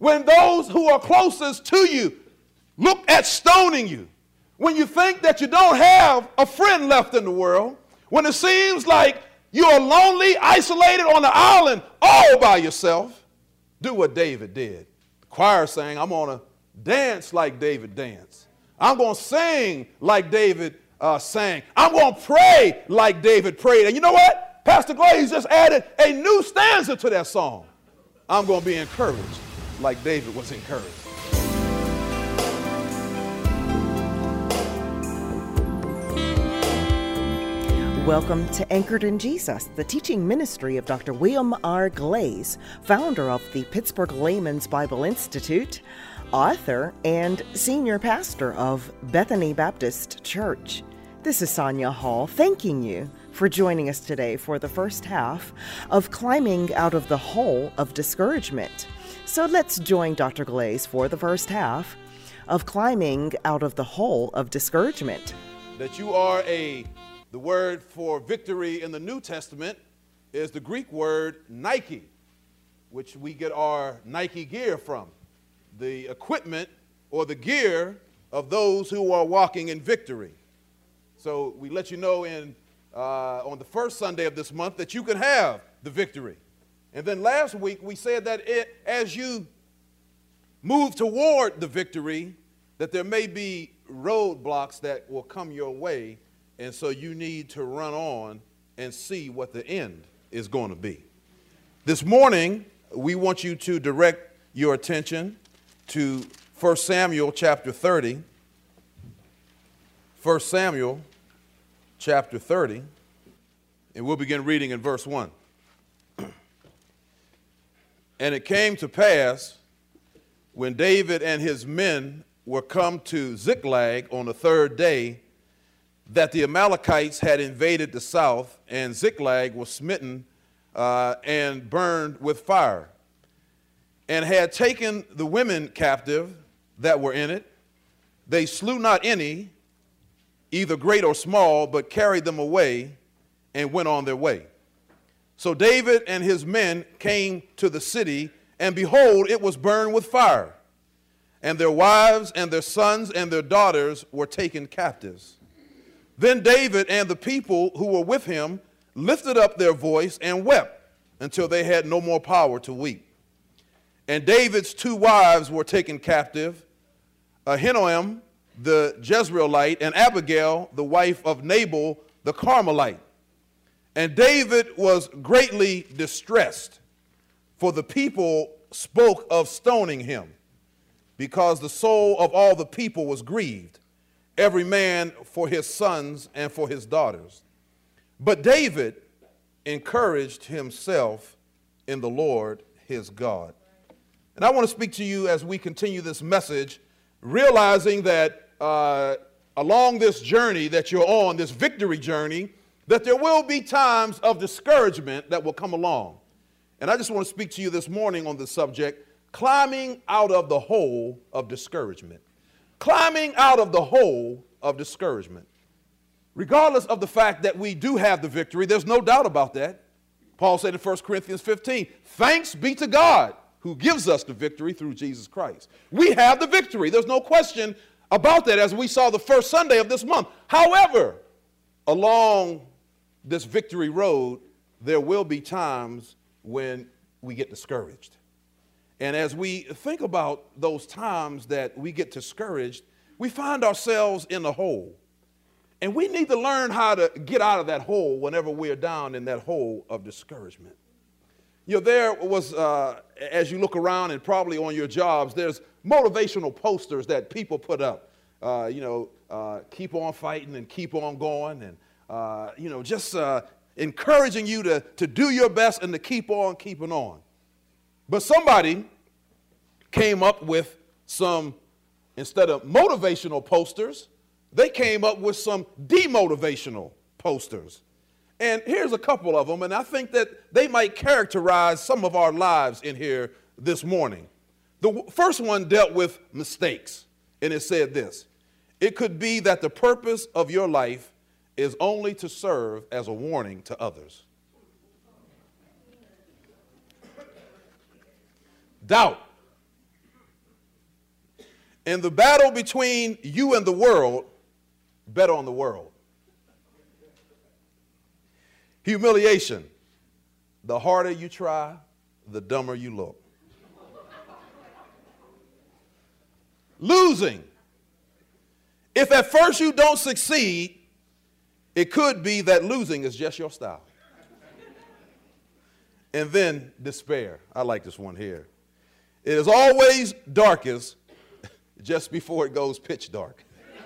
when those who are closest to you look at stoning you, when you think that you don't have a friend left in the world, when it seems like you're lonely, isolated on an island all by yourself, do what David did. The choir sang, I'm going to dance like David danced. I'm going to sing like David sang. I'm going to pray like David prayed. And you know what? Pastor Glaze just added a new stanza to that song. I'm going to be encouraged like David was encouraged. Welcome to Anchored in Jesus, the teaching ministry of Dr. William R. Glaze, founder of the Pittsburgh Layman's Bible Institute, author, and senior pastor of Bethany Baptist Church. This is Sonia Hall thanking you for joining us today for the first half of Climbing Out of the Hole of Discouragement. So let's join Dr. Glaze for the first half of Climbing Out of the Hole of Discouragement. That you are the word for victory in the New Testament is the Greek word Nike, which we get our Nike gear from, the equipment or the gear of those who are walking in victory. So we let you know on the first Sunday of this month that you can have the victory. And then last week we said that as you move toward the victory, that there may be roadblocks that will come your way. And so you need to run on and see what the end is going to be. This morning, we want you to direct your attention to 1 Samuel chapter 30. 1 Samuel chapter 30. And we'll begin reading in verse 1. And it came to pass, when David and his men were come to Ziklag on the third day, that the Amalekites had invaded the south, and Ziklag was smitten and burned with fire, and had taken the women captive that were in it. They slew not any, either great or small, but carried them away and went on their way. So David and his men came to the city, and behold, it was burned with fire, and their wives and their sons and their daughters were taken captives. Then David and the people who were with him lifted up their voice and wept until they had no more power to weep. And David's two wives were taken captive, Ahinoam the Jezreelite and Abigail the wife of Nabal the Carmelite. And David was greatly distressed, for the people spoke of stoning him, because the soul of all the people was grieved, every man for his sons and for his daughters. But David encouraged himself in the Lord his God. And I want to speak to you as we continue this message, realizing that along this journey that you're on, this victory journey, that there will be times of discouragement that will come along. And I just want to speak to you this morning on the subject, climbing out of the hole of discouragement. Climbing out of the hole of discouragement. Regardless of the fact that we do have the victory, there's no doubt about that. Paul said in 1 Corinthians 15, thanks be to God who gives us the victory through Jesus Christ. We have the victory. There's no question about that, as we saw the first Sunday of this month. However, along this victory road, there will be times when we get discouraged. And as we think about those times that we get discouraged, we find ourselves in a hole. And we need to learn how to get out of that hole whenever we're down in that hole of discouragement. You know, there was, as you look around and probably on your jobs, there's motivational posters that people put up. Keep on fighting and keep on going, and, just encouraging you to do your best and to keep on keeping on. But somebody came up with some, instead of motivational posters, they came up with some demotivational posters. And here's a couple of them, and I think that they might characterize some of our lives in here this morning. The first one dealt with mistakes, and it said this: it could be that the purpose of your life is only to serve as a warning to others. Doubt In the battle between you and the world, bet on the world. Humiliation. The harder you try, the dumber you look. Losing. If at first you don't succeed, it could be that losing is just your style. And then despair. I like this one here. It is always darkest just before it goes pitch dark.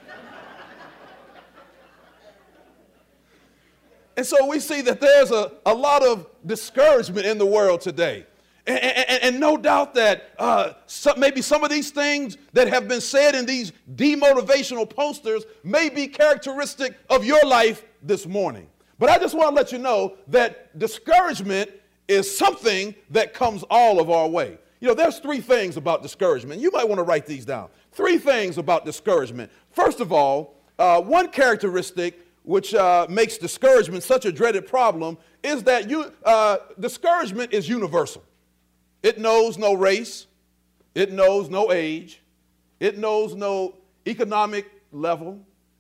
And so we see that there's a lot of discouragement in the world today. And no doubt that maybe some of these things that have been said in these demotivational posters may be characteristic of your life this morning. But I just want to let you know that discouragement is something that comes all of our way. You know, there's 3 things about discouragement. You might want to write these down. 3 things about discouragement. First of all, one characteristic which makes discouragement such a dreaded problem is that discouragement is universal. It knows no race. It knows no age. It knows no economic level.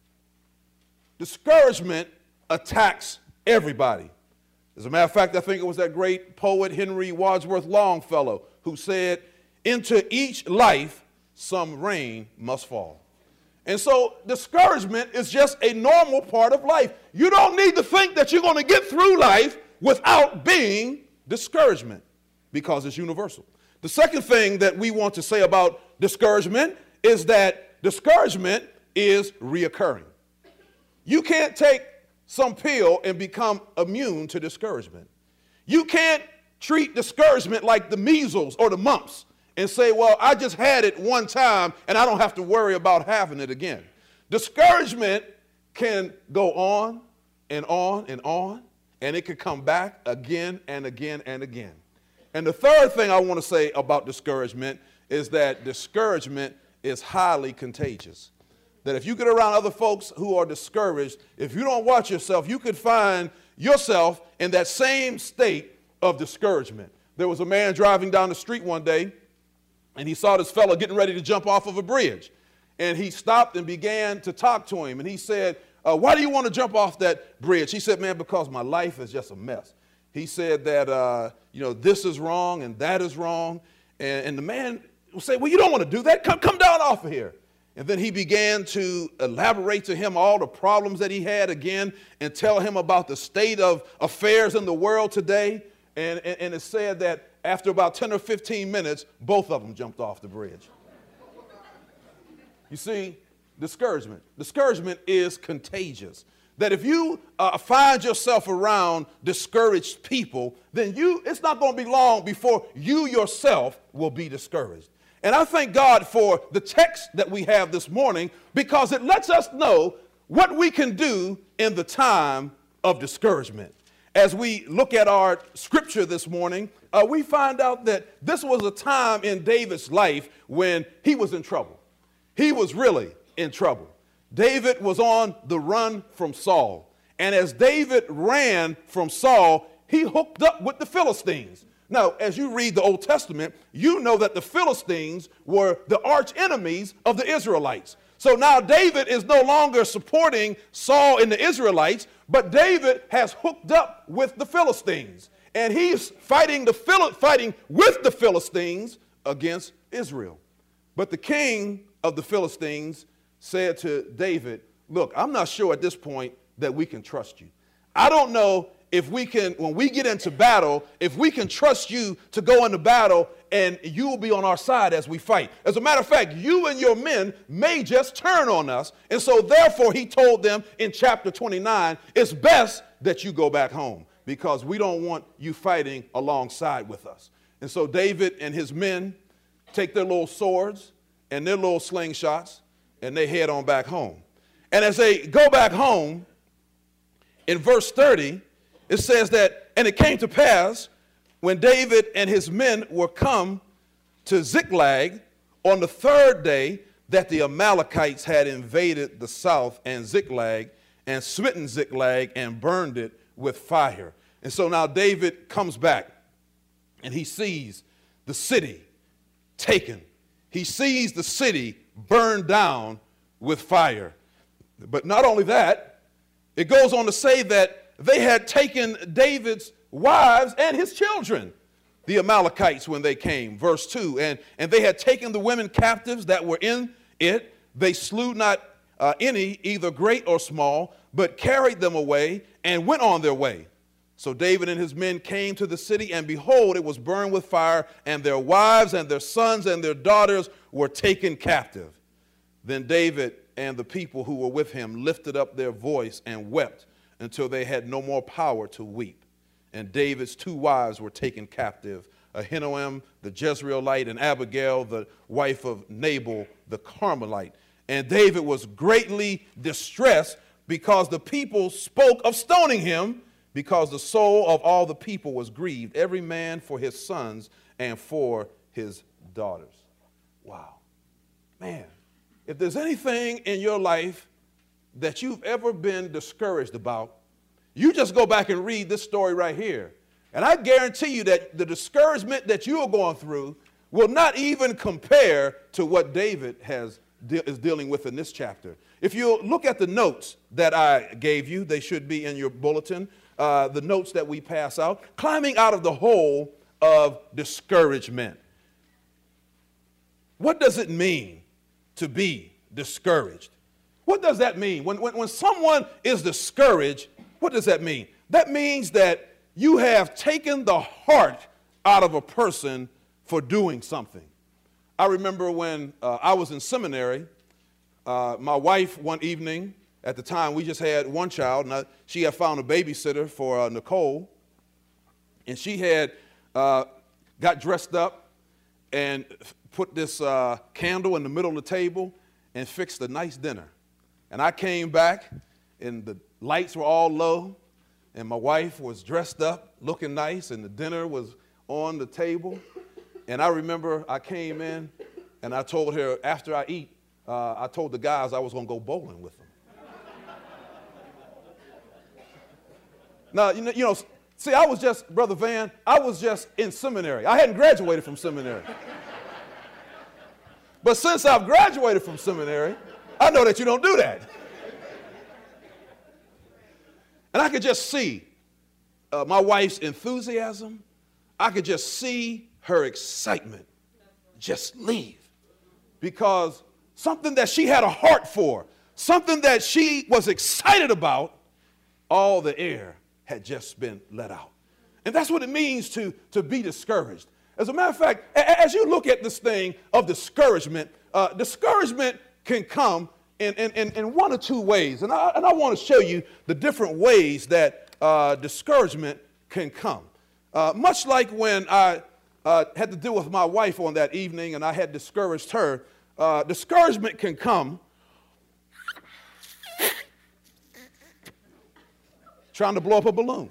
Discouragement attacks everybody. As a matter of fact, I think it was that great poet Henry Wadsworth Longfellow who said, "Into each life some rain must fall." And so discouragement is just a normal part of life. You don't need to think that you're going to get through life without being discouragement, because it's universal. The second thing that we want to say about discouragement is that discouragement is reoccurring. You can't take some pill and become immune to discouragement. You can't treat discouragement like the measles or the mumps and say, well, I just had it one time and I don't have to worry about having it again. Discouragement can go on and on and on, and it can come back again and again and again. And the third thing I want to say about discouragement is that discouragement is highly contagious. That if you get around other folks who are discouraged, if you don't watch yourself, you could find yourself in that same state of discouragement. There was a man driving down the street one day, and he saw this fellow getting ready to jump off of a bridge. And he stopped and began to talk to him. And he said, why do you want to jump off that bridge? He said, man, because my life is just a mess. He said that, this is wrong and that is wrong. And the man would say, well, you don't want to do that. Come down off of here. And then he began to elaborate to him all the problems that he had again and tell him about the state of affairs in the world today. And it said that after about 10 or 15 minutes, both of them jumped off the bridge. You see, discouragement. Discouragement is contagious. That if you find yourself around discouraged people, then it's not going to be long before you yourself will be discouraged. And I thank God for the text that we have this morning, because it lets us know what we can do in the time of discouragement. As we look at our scripture this morning, we find out that this was a time in David's life when he was in trouble. He was really in trouble. David was on the run from Saul. And as David ran from Saul, he hooked up with the Philistines. Now, as you read the Old Testament, you know that the Philistines were the arch enemies of the Israelites. So now David is no longer supporting Saul and the Israelites, but David has hooked up with the Philistines. And he's fighting with the Philistines against Israel. But the king of the Philistines said to David, look, I'm not sure at this point that we can trust you. I don't know if we can, when we get into battle, if we can trust you to go into battle and you will be on our side as we fight. As a matter of fact, you and your men may just turn on us. And so therefore he told them in chapter 29, it's best that you go back home because we don't want you fighting alongside with us. And so David and his men take their little swords and their little slingshots and they head on back home. And as they go back home, in verse 30, it says that, and it came to pass when David and his men were come to Ziklag on the third day that the Amalekites had invaded the south and Ziklag and smitten Ziklag and burned it with fire. And so now David comes back and he sees the city taken. He sees the city burned down with fire. But not only that, it goes on to say that they had taken David's wives and his children, the Amalekites, when they came. Verse 2, and they had taken the women captives that were in it. They slew not any, either great or small, but carried them away and went on their way. So David and his men came to the city, and behold, it was burned with fire, and their wives and their sons and their daughters were taken captive. Then David and the people who were with him lifted up their voice and wept until they had no more power to weep. And David's 2 wives were taken captive, Ahinoam the Jezreelite and Abigail the wife of Nabal the Carmelite. And David was greatly distressed because the people spoke of stoning him, because the soul of all the people was grieved, every man for his sons and for his daughters. Wow. Man, if there's anything in your life that you've ever been discouraged about, you just go back and read this story right here. And I guarantee you that the discouragement that you are going through will not even compare to what David is dealing with in this chapter. If you look at the notes that I gave you, they should be in your bulletin, the notes that we pass out, climbing out of the hole of discouragement. What does it mean to be discouraged? What does that mean? When someone is discouraged, what does that mean? That means that you have taken the heart out of a person for doing something. I remember when I was in seminary, my wife one evening, at the time we just had one child, and she had found a babysitter for Nicole, and she had got dressed up and put this candle in the middle of the table and fixed a nice dinner. And I came back, and the lights were all low, and my wife was dressed up, looking nice, and the dinner was on the table. And I remember I came in, and I told her, after I eat, I told the guys I was going to go bowling with them. Now, you know, see, I was just, Brother Van, I was just in seminary. I hadn't graduated from seminary. But since I've graduated from seminary, I know that you don't do that. And I could just see my wife's enthusiasm. I could just see her excitement just leave. Because something that she had a heart for, something that she was excited about, all the air had just been let out. And that's what it means to be discouraged. As a matter of fact, as you look at this thing of discouragement, discouragement can come in one or two ways. And I want to show you the different ways that discouragement can come. Much like when I had to deal with my wife on that evening and I had discouraged her, discouragement can come trying to blow up a balloon.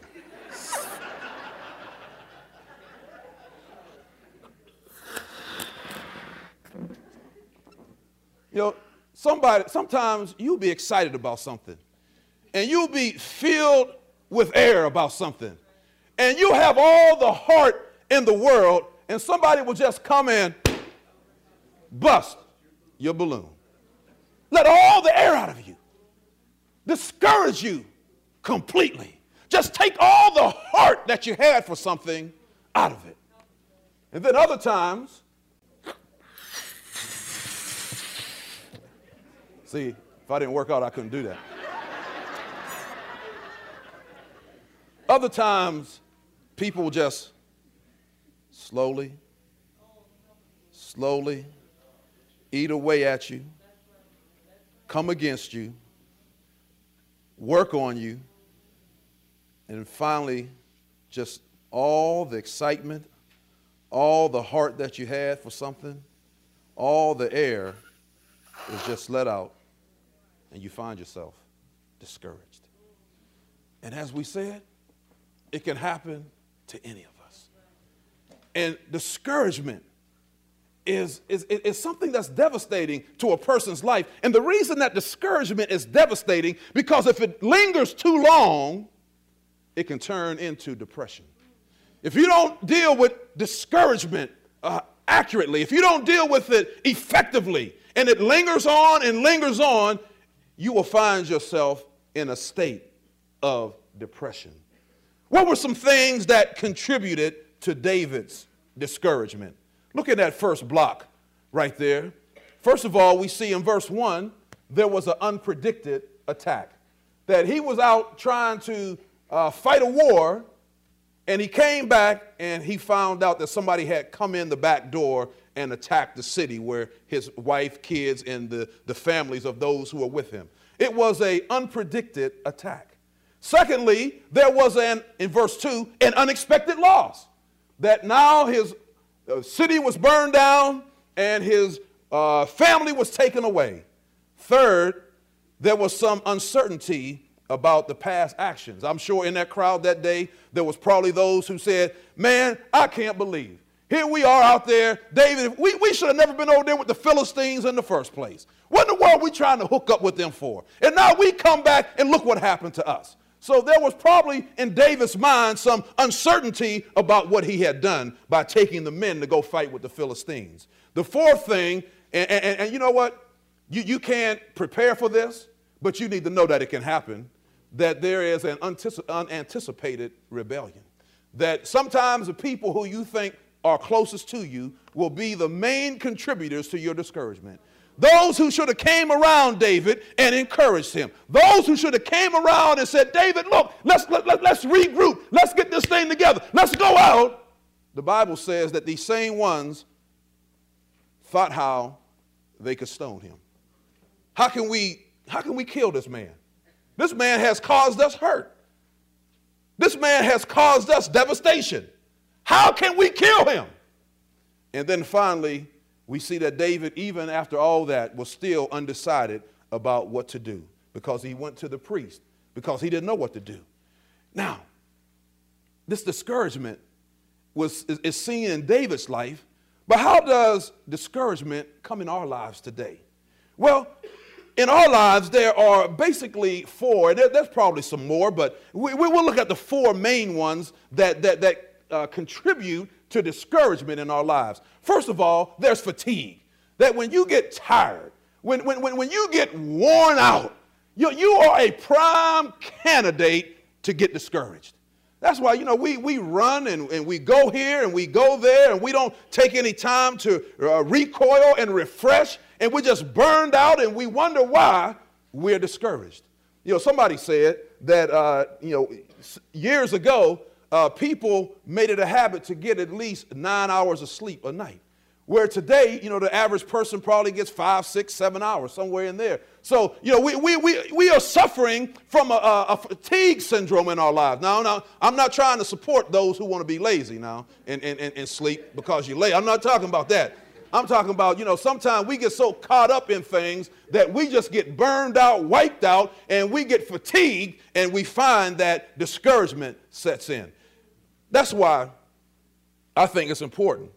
You know, sometimes you'll be excited about something, and you'll be filled with air about something, and you'll have all the heart in the world, and somebody will just come in, bust your balloon. Let all the air out of you. Discourage you completely. Just take all the heart that you had for something out of it. And then other times, see, if I didn't work out, I couldn't do that. Other times, people will just slowly eat away at you, come against you, work on you, and finally, just all the excitement, all the heart that you had for something, all the air is just let out, and you find yourself discouraged. And as we said, it can happen to any of us. And discouragement is something that's devastating to a person's life. And the reason that discouragement is devastating, because if it lingers too long, it can turn into depression. If you don't deal with discouragement accurately, if you don't deal with it effectively, and it lingers on, you will find yourself in a state of depression. What were some things that contributed to David's discouragement? Look at that first block right there. First of all, we see in verse 1, there was an unpredicted attack. That he was out trying to fight a war, and he came back and he found out that somebody had come in the back door and attacked the city where his wife, kids, and the families of those who were with him. It was an unpredicted attack. Secondly, there was in verse 2, an unexpected loss. That now his city was burned down and his family was taken away. Third, there was some uncertainty about the past actions. I'm sure in that crowd that day, there was probably those who said, man, I can't believe. Here we are out there, David, we should have never been over there with the Philistines in the first place. What in the world are we trying to hook up with them for? And now we come back and look what happened to us. So there was probably in David's mind some uncertainty about what he had done by taking the men to go fight with the Philistines. The fourth thing, and you know what? You can't prepare for this, but you need to know that it can happen, that there is an unanticipated rebellion. That sometimes the people who you think are closest to you will be the main contributors to your discouragement. Those who should have came around David and encouraged him. Those who should have came around and said, David, look, let's regroup. Let's get this thing together. Let's go out. The Bible says that these same ones thought how they could stone him. How can we kill this man? This man has caused us hurt. This man has caused us devastation. How can we kill him? And then finally, we see that David, even after all that, was still undecided about what to do because he went to the priest because he didn't know what to do. Now, this discouragement is seen in David's life, but how does discouragement come in our lives today? Well, in our lives, there are basically four. There's probably some more, but we'll look at the four main ones that contribute to discouragement in our lives. First of all, there's fatigue. That when you get tired, when you get worn out, you are a prime candidate to get discouraged. That's why, we run and we go here and we go there and we don't take any time to recoil and refresh, and we're just burned out and we wonder why we're discouraged. Somebody said that, years ago, people made it a habit to get at least 9 hours of sleep a night. Where today, the average person probably gets 5, 6, 7 hours, somewhere in there. So, we are suffering from a fatigue syndrome in our lives. Now, I'm not trying to support those who want to be lazy now and sleep because you're late. I'm not talking about that. I'm talking about, sometimes we get so caught up in things that we just get burned out, wiped out, and we get fatigued, and we find that discouragement sets in. That's why I think it's important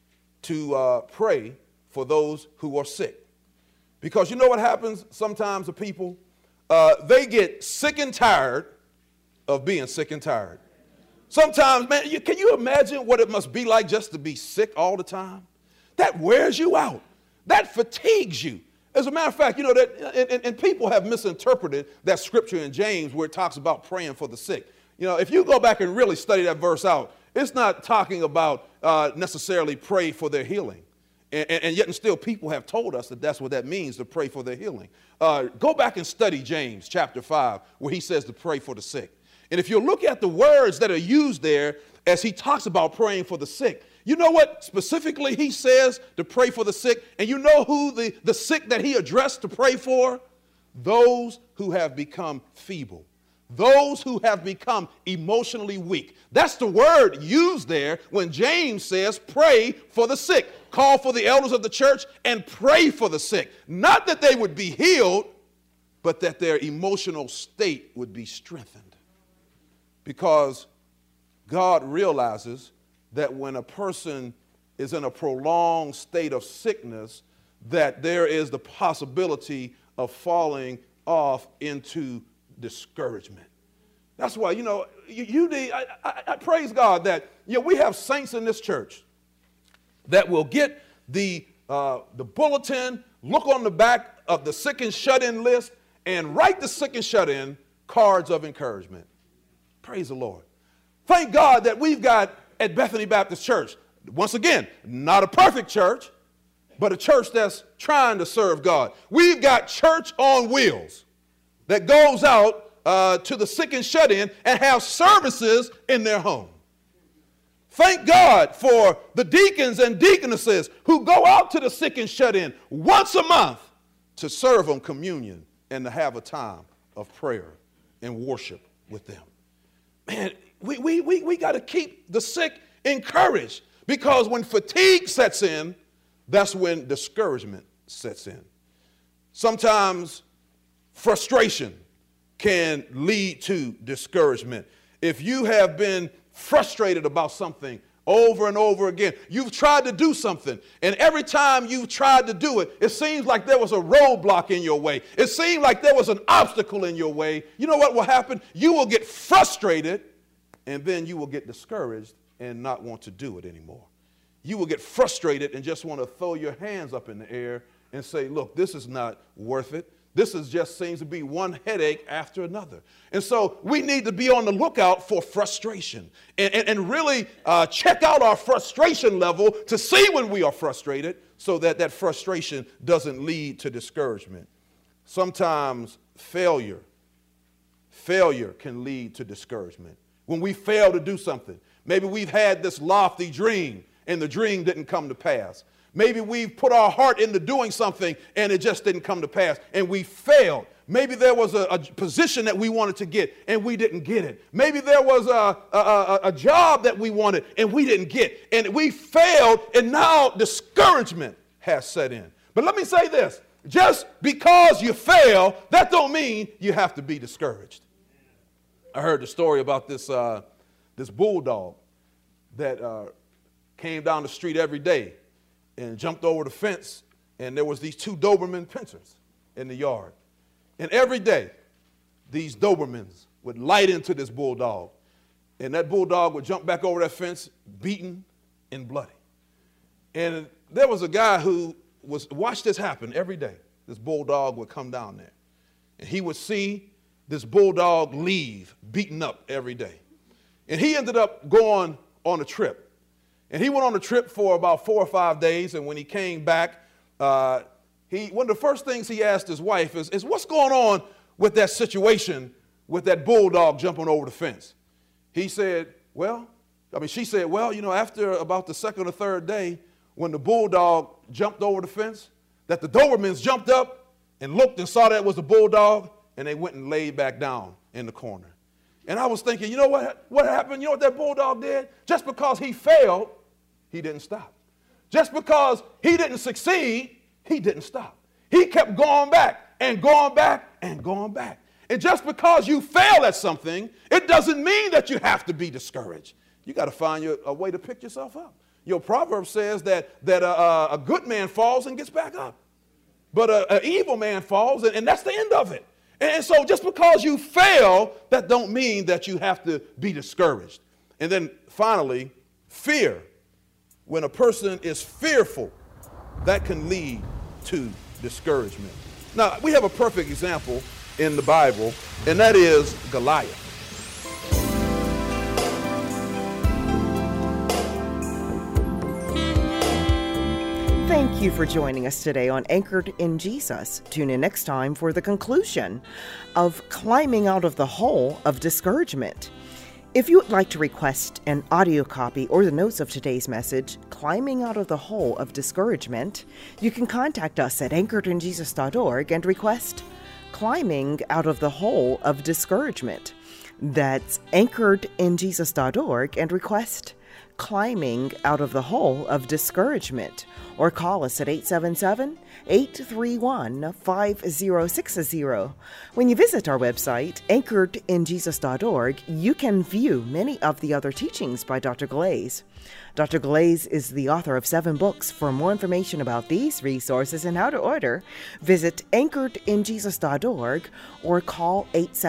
to pray for those who are sick. Because you know what happens sometimes to people? They get sick and tired of being sick and tired. Sometimes, man, can you imagine what it must be like just to be sick all the time? That wears you out. That fatigues you. As a matter of fact, and people have misinterpreted that scripture in James where it talks about praying for the sick. If you go back and really study that verse out, it's not talking about necessarily pray for their healing. And yet and still people have told us that that's what that means, to pray for their healing. Go back and study James chapter 5 where he says to pray for the sick. And if you look at the words that are used there as he talks about praying for the sick, you know what specifically he says to pray for the sick? And you know who the sick that he addressed to pray for? Those who have become feeble. Those who have become emotionally weak. That's the word used there when James says pray for the sick. Call for the elders of the church and pray for the sick. Not that they would be healed, but that their emotional state would be strengthened. Because God realizes that when a person is in a prolonged state of sickness, that there is the possibility of falling off into discouragement. That's why, you need, I praise God that, we have saints in this church that will get the bulletin, look on the back of the sick and shut-in list, and write the sick and shut-in cards of encouragement. Praise the Lord. Thank God that we've got at Bethany Baptist Church, once again, not a perfect church, but a church that's trying to serve God. We've got church on wheels that goes out to the sick and shut-in and have services in their home. Thank God for the deacons and deaconesses who go out to the sick and shut-in once a month to serve them communion and to have a time of prayer and worship with them. Man, we got to keep the sick encouraged, because when fatigue sets in, that's when discouragement sets in. Sometimes frustration can lead to discouragement. If you have been frustrated about something over and over again, you've tried to do something, and every time you've tried to do it, it seems like there was a roadblock in your way. It seemed like there was an obstacle in your way. You know what will happen? You will get frustrated, and then you will get discouraged and not want to do it anymore. You will get frustrated and just want to throw your hands up in the air and say, look, this is not worth it. This is just seems to be one headache after another. And so we need to be on the lookout for frustration and really check out our frustration level to see when we are frustrated, so that that frustration doesn't lead to discouragement. Sometimes failure can lead to discouragement. When we fail to do something, maybe we've had this lofty dream and the dream didn't come to pass. Maybe we've put our heart into doing something and it just didn't come to pass and we failed. Maybe there was a position that we wanted to get and we didn't get it. Maybe there was a job that we wanted and we didn't get, and we failed, and now discouragement has set in. But let me say this, just because you fail, that don't mean you have to be discouraged. I heard the story about this bulldog that came down the street every day and jumped over the fence, and there was these two Doberman pinschers in the yard. And every day, these Dobermans would light into this bulldog, and that bulldog would jump back over that fence, beaten and bloody. And there was a guy who watched this happen every day. This bulldog would come down there, and he would see this bulldog leave beaten up every day. And he ended up going on a trip. And he went on a trip for about 4 or 5 days, and when he came back, one of the first things he asked his wife is what's going on with that situation with that bulldog jumping over the fence? She said, well, after about the second or third day, when the bulldog jumped over the fence, that the Dobermans jumped up and looked and saw that it was the bulldog, and they went and laid back down in the corner. And I was thinking, you know what happened? You know what that bulldog did? Just because he failed, he didn't stop. Just because he didn't succeed, he didn't stop. He kept going back and going back and going back. And just because you fail at something, it doesn't mean that you have to be discouraged. You got to find a way to pick yourself up. Your proverb says that a good man falls and gets back up. But an evil man falls, and that's the end of it. And so just because you fail, that don't mean that you have to be discouraged. And then finally, fear. When a person is fearful, that can lead to discouragement. Now, we have a perfect example in the Bible, and that is Goliath. Thank you for joining us today on Anchored in Jesus. Tune in next time for the conclusion of Climbing Out of the Hole of Discouragement. If you would like to request an audio copy or the notes of today's message, Climbing Out of the Hole of Discouragement, you can contact us at anchoredinjesus.org and request Climbing Out of the Hole of Discouragement. That's anchoredinjesus.org and request Climbing Out of the Hole of Discouragement, or call us at 877-831-5060. When you visit our website, anchoredinjesus.org, you can view many of the other teachings by Dr. Glaze. Dr. Glaze is the author of 7 books. For more information about these resources and how to order, visit anchoredinjesus.org or call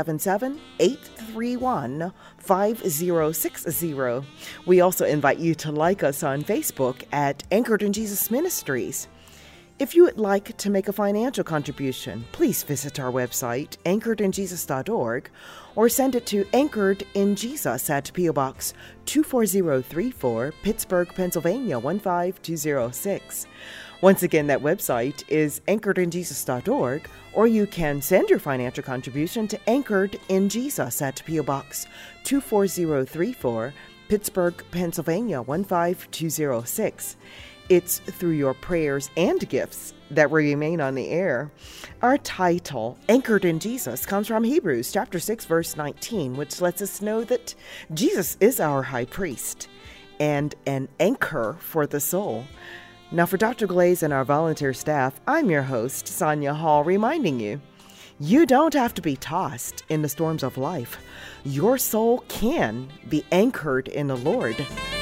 877-831-5060. We also invite you to like us on Facebook at Anchored in Jesus Ministries. If you would like to make a financial contribution, please visit our website, anchoredinjesus.org, or send it to Anchored in Jesus at P.O. Box 24034, Pittsburgh, Pennsylvania 15206. Once again, that website is anchoredinjesus.org, or you can send your financial contribution to Anchored in Jesus at P.O. Box 24034, Pittsburgh, Pennsylvania 15206. It's through your prayers and gifts that we remain on the air. Our title, Anchored in Jesus, comes from Hebrews chapter 6, verse 19, which lets us know that Jesus is our high priest and an anchor for the soul. Now, for Dr. Glaze and our volunteer staff, I'm your host, Sonia Hall, reminding you, you don't have to be tossed in the storms of life. Your soul can be anchored in the Lord.